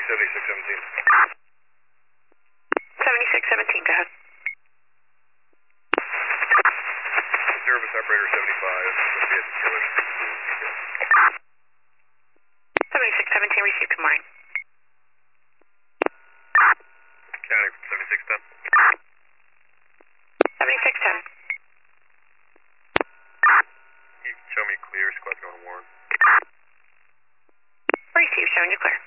7617. 7617, go ahead. Service operator 75, be at Taylor Street. 7617, received, good morning. County 7610. 7610. You show me clear, squad's going to Warren. Received, showing you clear.